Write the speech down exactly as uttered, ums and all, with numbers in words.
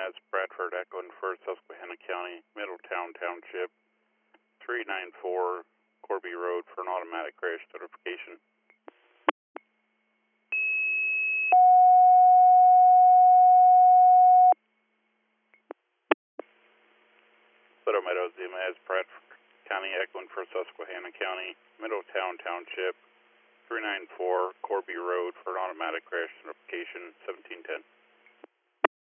Maz Bradford echoing for Susquehanna County, Middletown Township, three nine four Corby Road for an automatic crash notification. Little Meadows, the Maz Bradford County echoing for Susquehanna County, Middletown Township, three nine four Corby Road for an automatic crash notification, seventeen ten.